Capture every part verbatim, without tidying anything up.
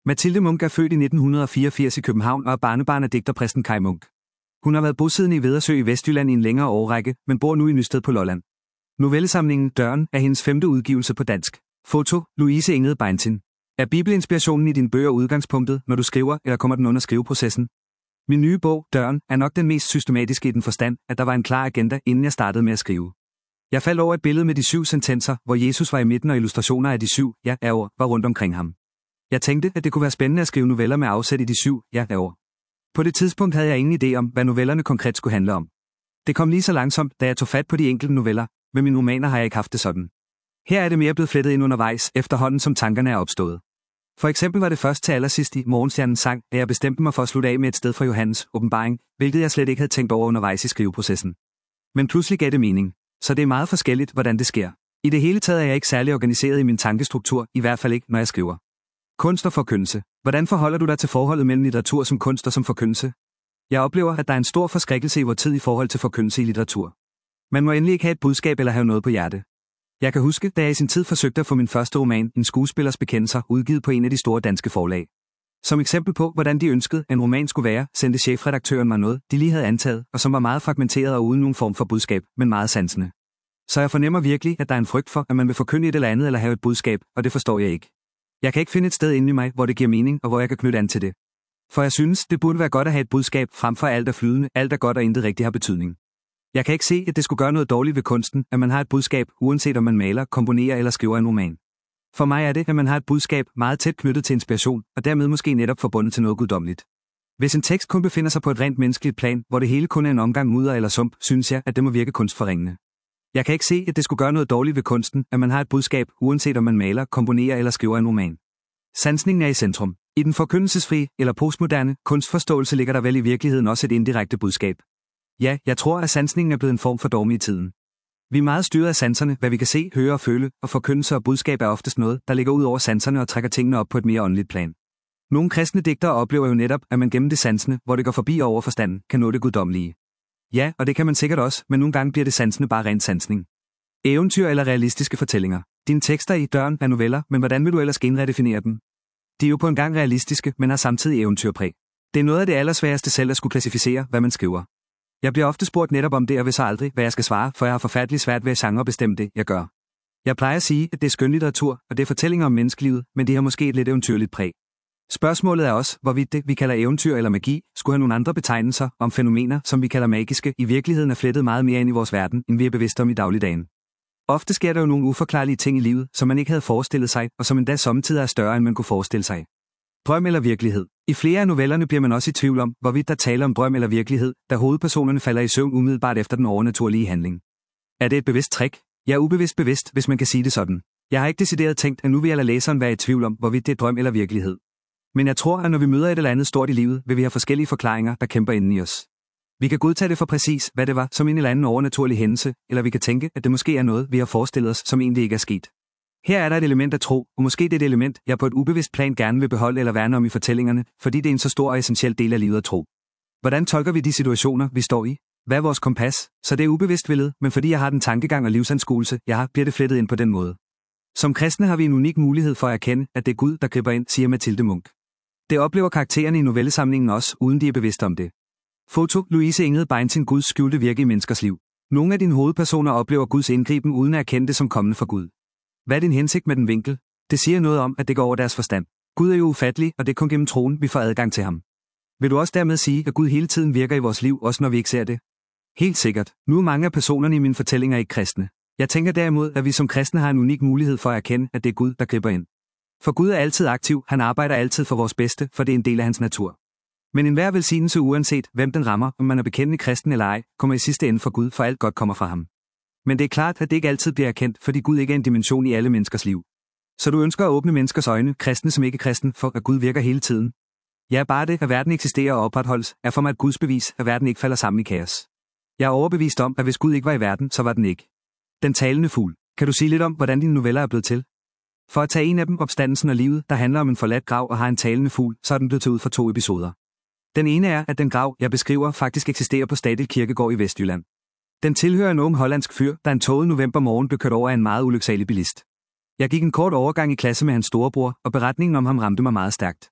Mathilde Munch er født i nitten fireogfirs i København og er barnebarn af digterpræsten Kaj Munch. Hun har været bosiddende i Vedersø i Vestjylland i en længere årrække, men bor nu i Nysted på Lolland. Novellesamlingen Døren er hendes femte udgivelse på dansk. Foto: Louise Ingrid Beintin. Er bibelinspirationen i dine bøger udgangspunktet, når du skriver, eller kommer den under skriveprocessen? Min nye bog, Døren, er nok den mest systematiske i den forstand, at der var en klar agenda, inden jeg startede med at skrive. Jeg faldt over et billede med de syv sentenser, hvor Jesus var i midten, og illustrationer af de syv ja ord var rundt omkring ham. Jeg tænkte, at det kunne være spændende at skrive noveller med afsæt i de syv ja ord. På det tidspunkt havde jeg ingen idé om, hvad novellerne konkret skulle handle om. Det kom lige så langsomt, da jeg tog fat på de enkelte noveller. Med mine romaner har jeg ikke haft det sådan. Her er det mere blevet flettet ind undervejs, efterhånden som tankerne er opstået. For eksempel var det først til allersidst i Morgenstjernens sang, at jeg bestemte mig for at slutte af med et sted fra Johannes åbenbaring, hvilket jeg slet ikke havde tænkt over undervejs i skriveprocessen. Men pludselig gav det mening. Så det er meget forskelligt, hvordan det sker. I det hele taget er jeg ikke særlig organiseret i min tankestruktur, i hvert fald ikke, når jeg skriver. Kunst og forkyndelse. Hvordan forholder du dig til forholdet mellem litteratur som kunst og som forkyndelse? Jeg oplever, at der er en stor forskrækkelse i vor tid i forhold til forkyndelse i litteratur. Man må endelig ikke have et budskab eller have noget på hjerte. Jeg kan huske, da jeg i sin tid forsøgte at få min første roman, En skuespillers bekendelser, udgivet på en af de store danske forlag. Som eksempel på, hvordan de ønskede, en roman skulle være, sendte chefredaktøren mig noget, de lige havde antaget, og som var meget fragmenteret og uden nogen form for budskab, men meget sansende. Så jeg fornemmer virkelig, at der er en frygt for, at man vil forkynde et eller andet eller have et budskab, og det forstår jeg ikke. Jeg kan ikke finde et sted inde i mig, hvor det giver mening, og hvor jeg kan knytte an til det. For jeg synes, det burde være godt at have et budskab, frem for alt er flydende, alt er godt og intet rigtig har betydning. Jeg kan ikke se, at det skulle gøre noget dårligt ved kunsten, at man har et budskab, uanset om man maler, komponerer eller skriver en roman. For mig er det, at man har et budskab meget tæt knyttet til inspiration, og dermed måske netop forbundet til noget guddommeligt. Hvis en tekst kun befinder sig på et rent menneskeligt plan, hvor det hele kun er en omgang mudder eller sump, synes jeg, at det må virke kunstforringende. Jeg kan ikke se, at det skulle gøre noget dårligt ved kunsten, at man har et budskab, uanset om man maler, komponerer eller skriver en roman. Sansningen er i centrum. I den forkyndelsesfri eller postmoderne kunstforståelse ligger der vel i virkeligheden også et indirekte budskab. Ja, jeg tror, at sansningen er blevet en form for dogme i tiden. Vi er meget styret af sanserne, hvad vi kan se, høre og føle, og forkyndelse og budskab er oftest noget, der ligger ud over sanserne og trækker tingene op på et mere åndeligt plan. Nogle kristne digtere oplever jo netop, at man gennem det sansene, hvor det går forbi over forstanden, kan nå det guddommelige. Ja, og det kan man sikkert også, men nogle gange bliver det sansene bare ren sansning. Eventyr eller realistiske fortællinger. Dine tekster i Døren er noveller, men hvordan vil du ellers genredefinere dem? De er jo på en gang realistiske, men har samtidig eventyrpræg. Det er noget af det allersværeste selv at skulle klassificere, hvad man skriver. Jeg bliver ofte spurgt netop om det og ved så aldrig, hvad jeg skal svare, for jeg har forfærdeligt svært ved at genrebestemme det, jeg gør. Jeg plejer at sige, at det er skønlitteratur, og det er fortællinger om menneskelivet, men de har måske et lidt eventyrligt præg. Spørgsmålet er også, hvorvidt det, vi kalder eventyr eller magi, skulle have nogle andre betegnelser om fænomener, som vi kalder magiske, i virkeligheden er flettet meget mere ind i vores verden, end vi er bevidste om i dagligdagen. Ofte sker der jo nogle uforklarlige ting i livet, som man ikke havde forestillet sig, og som endda sommetider er større, end man kunne forestille sig. Drøm eller virkelighed. I flere af novellerne bliver man også i tvivl om, hvorvidt der taler om drøm eller virkelighed, da hovedpersonerne falder i søvn umiddelbart efter den overnaturlige handling. Er det et bevidst trick? Jeg er ubevidst bevidst, hvis man kan sige det sådan. Jeg har ikke decideret tænkt, at nu vil jeg lade læseren være i tvivl om, hvorvidt det er drøm eller virkelighed. Men jeg tror, at når vi møder et eller andet stort i livet, vil vi have forskellige forklaringer, der kæmper inden i os. Vi kan godtage det for præcis, hvad det var, som en eller anden overnaturlig hændelse, eller vi kan tænke, at det måske er noget, vi har forestillet os, som egentlig ikke er sket. Her er der et element af tro, og måske det er et element, jeg på et ubevidst plan gerne vil beholde eller værne om i fortællingerne, fordi det er en så stor og essentiel del af livet at tro. Hvordan tolker vi de situationer, vi står i? Hvad er vores kompas? Så det er ubevidst villet, men fordi jeg har den tankegang og livsanskuelse, jeg har, bliver det flettet ind på den måde. Som kristne har vi en unik mulighed for at erkende, at det er Gud, der griber ind, siger Mathilde Munch. Det oplever karaktererne i novellesamlingen også, uden de er bevidste om det. Foto: Louise Ingrid Beintin. Guds skjulte virke i menneskers liv. Nogle af dine hovedpersoner oplever Guds indgriben uden at erkende det som kommende fra Gud. Hvad er din hensigt med den vinkel? Det siger noget om, at det går over deres forstand. Gud er jo ufattelig, og det er kun gennem troen, vi får adgang til ham. Vil du også dermed sige, at Gud hele tiden virker i vores liv, også når vi ikke ser det? Helt sikkert. Nu er mange af personerne i mine fortællinger ikke kristne. Jeg tænker derimod, at vi som kristne har en unik mulighed for at erkende, at det er Gud, der griber ind. For Gud er altid aktiv, han arbejder altid for vores bedste, for det er en del af hans natur. Men enhver velsignelse uanset, hvem den rammer, om man er bekendende kristen eller ej, kommer i sidste ende fra Gud, for alt godt kommer fra ham. Men det er klart, at det ikke altid bliver erkendt, fordi Gud ikke er en dimension i alle menneskers liv. Så du ønsker at åbne menneskers øjne, kristne som ikke kristen, for at Gud virker hele tiden. Ja, bare det, at verden eksisterer og opretholdes, er for mig et Guds bevis, at verden ikke falder sammen i kaos. Jeg er overbevist om, at hvis Gud ikke var i verden, så var den ikke. Den talende fugl. Kan du sige lidt om, hvordan dine noveller er blevet til? For at tage en af dem, Opstandelsen og livet, der handler om en forladt grav og har en talende fugl, så er den blevet til ud fra to episoder. Den ene er, at den grav, jeg beskriver, faktisk eksisterer på Stadil Kirkegård i Vestjylland. Den tilhører en ung hollandsk fyr, der en tåget novembermorgen blev kørt over af en meget ulyksalig bilist. Jeg gik en kort overgang i klasse med hans storebror, og beretningen om ham ramte mig meget stærkt.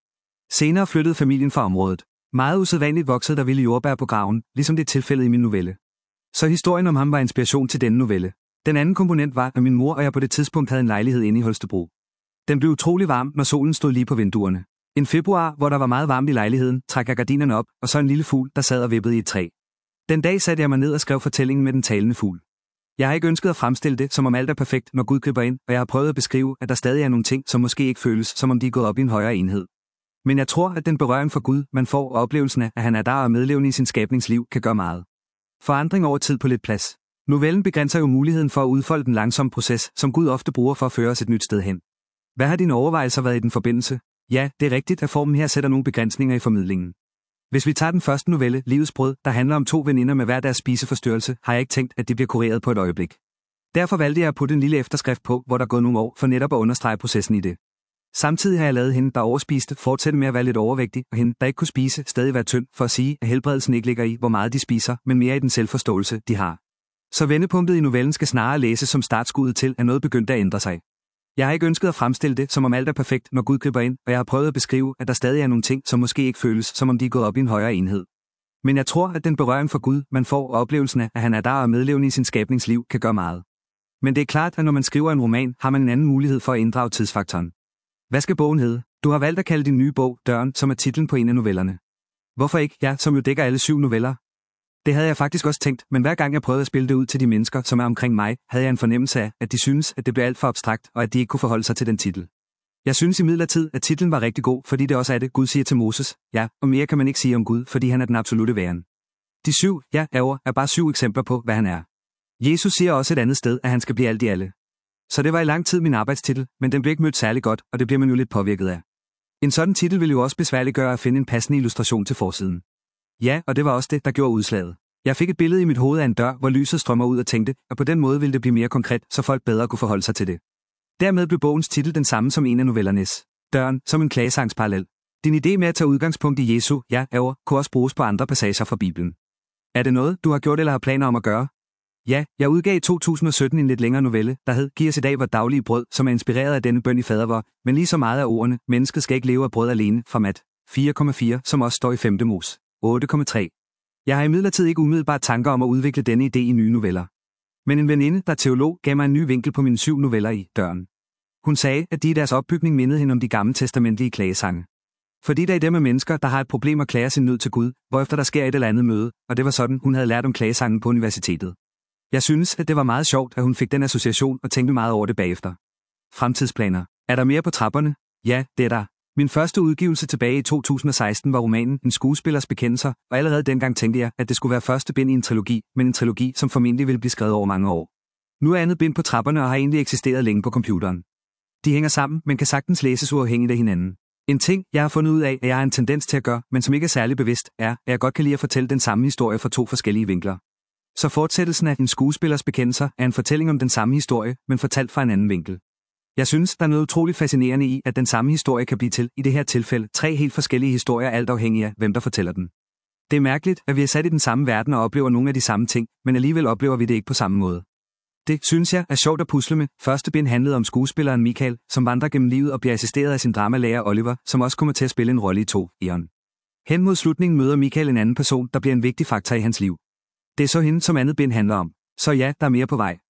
Senere flyttede familien fra området. Meget usædvanligt voksede der vilde jordbær på graven, ligesom det er tilfældet i min novelle. Så historien om ham var inspiration til denne novelle. Den anden komponent var, at min mor og jeg på det tidspunkt havde en lejlighed inde i Holstebro. Den blev utrolig varm, når solen stod lige på vinduerne. En februar, hvor der var meget varmt i lejligheden, trak jeg gardinerne op, og så en lille fugl, der sad og vippede i et træ. Den dag satte jeg mig ned og skrev fortællingen med den talende fugl. Jeg har ikke ønsket at fremstille det, som om alt er perfekt, når Gud griber ind, og jeg har prøvet at beskrive, at der stadig er nogle ting, som måske ikke føles, som om de er gået op i en højere enhed. Men jeg tror, at den berøring for Gud, man får, og oplevelsen af, at han er der og medlevende i sin skabningsliv, kan gøre meget. Forandring over tid på lidt plads. Novellen begrænser jo muligheden for at udfolde den langsomme proces, som Gud ofte bruger for at føre os et nyt sted hen. Hvad har dine overvejelser været i den forbindelse? Ja, det er rigtigt, at formen her sætter nogle begrænsninger i formidlingen. Hvis vi tager den første novelle, Livets brød, der handler om to veninder med hver deres spiseforstyrrelse, har jeg ikke tænkt, at det bliver kureret på et øjeblik. Derfor valgte jeg at putte en lille efterskrift på, hvor der er gået nogle år, for netop at understrege processen i det. Samtidig har jeg lavet hende, der overspiste, fortsætte med at være lidt overvægtig, og hende, der ikke kunne spise, stadig være tynd, for at sige, at helbredelsen ikke ligger i, hvor meget de spiser, men mere i den selvforståelse, de har. Så vendepunktet i novellen skal snarere læses som startskuddet til, at noget begyndte at ændre sig. Jeg har ikke ønsket at fremstille det, som om alt er perfekt, når Gud griber ind, og jeg har prøvet at beskrive, at der stadig er nogle ting, som måske ikke føles, som om de er gået op i en højere enhed. Men jeg tror, at den berøring for Gud, man får, og oplevelsen af, at han er der og medlevende i sin skabningsliv, kan gøre meget. Men det er klart, at når man skriver en roman, har man en anden mulighed for at inddrage tidsfaktoren. Hvad skal bogen hedde? Du har valgt at kalde din nye bog Døren, som er titlen på en af novellerne. Hvorfor ikke, ja, som jo dækker alle syv noveller? Det havde jeg faktisk også tænkt, men hver gang jeg prøvede at spille det ud til de mennesker, som er omkring mig, havde jeg en fornemmelse af, at de synes, at det blev alt for abstrakt, og at de ikke kunne forholde sig til den titel. Jeg synes imidlertid, at titlen var rigtig god, fordi det også er det, Gud siger til Moses. Ja, og mere kan man ikke sige om Gud, fordi han er den absolute væren. De syv, ja, ærger, er bare syv eksempler på, hvad han er. Jesus siger også et andet sted, at han skal blive alt i alle. Så det var i lang tid min arbejdstitel, men den blev ikke mødt særlig godt, og det bliver man jo lidt påvirket af. En sådan titel ville jo også besværliggøre at finde en passende illustration til forsiden. Ja, og det var også det, der gjorde udslaget. Jeg fik et billede i mit hoved af en dør, hvor lyset strømmer ud og tænkte, at på den måde ville det blive mere konkret, så folk bedre kunne forholde sig til det. Dermed blev bogens titel den samme som en af novellernes. Døren, som en klagesangsparallel. Din idé med at tage udgangspunkt i Jesu, ja, ærger, kunne også bruges på andre passager fra Bibelen. Er det noget, du har gjort eller har planer om at gøre? Ja, jeg udgav i to tusind og sytten en lidt længere novelle, der hed Giv os i dag vort daglige brød, som er inspireret af denne bøn i fadervor, men lige så meget af ordene, mennesket skal ikke leve af brød alene, fra Mat fire komma fire, som også står i femte Mos otte komma tre. Jeg har imidlertid ikke umiddelbart tanker om at udvikle denne idé i nye noveller. Men en veninde, der er teolog, gav mig en ny vinkel på mine syv noveller i Døren. Hun sagde, at de i deres opbygning mindede hende om de gamle testamentlige klagesange. Fordi der i dem er mennesker, der har et problem at klage sin nød til Gud, hvorefter der sker et eller andet møde, og det var sådan, hun havde lært om klagesangen på universitetet. Jeg synes, at det var meget sjovt, at hun fik den association og tænkte meget over det bagefter. Fremtidsplaner. Er der mere på trapperne? Ja, det er der. Min første udgivelse tilbage i to tusind og seksten var romanen En skuespillers bekendelser, og allerede dengang tænkte jeg, at det skulle være første bind i en trilogi, men en trilogi, som formentlig ville blive skrevet over mange år. Nu er andet bind på trapperne og har egentlig eksisteret længe på computeren. De hænger sammen, men kan sagtens læses uafhængigt af hinanden. En ting, jeg har fundet ud af, at jeg har en tendens til at gøre, men som ikke er særlig bevidst, er, at jeg godt kan lide at fortælle den samme historie fra to forskellige vinkler. Så fortsættelsen af En skuespillers bekendelser er en fortælling om den samme historie, men fortalt fra en anden vinkel. Jeg synes, der er noget utroligt fascinerende i, at den samme historie kan blive til, i det her tilfælde, tre helt forskellige historier, alt afhængig af, hvem der fortæller den. Det er mærkeligt, at vi er sat i den samme verden og oplever nogle af de samme ting, men alligevel oplever vi det ikke på samme måde. Det, synes jeg, er sjovt at pusle med. Første bind handlede om skuespilleren Michael, som vandrer gennem livet og bliver assisteret af sin dramalærer Oliver, som også kommer til at spille en rolle i to, Eon. Hen mod slutningen møder Michael en anden person, der bliver en vigtig faktor i hans liv. Det er så hende, som andet bind handler om. Så ja, der er mere på vej.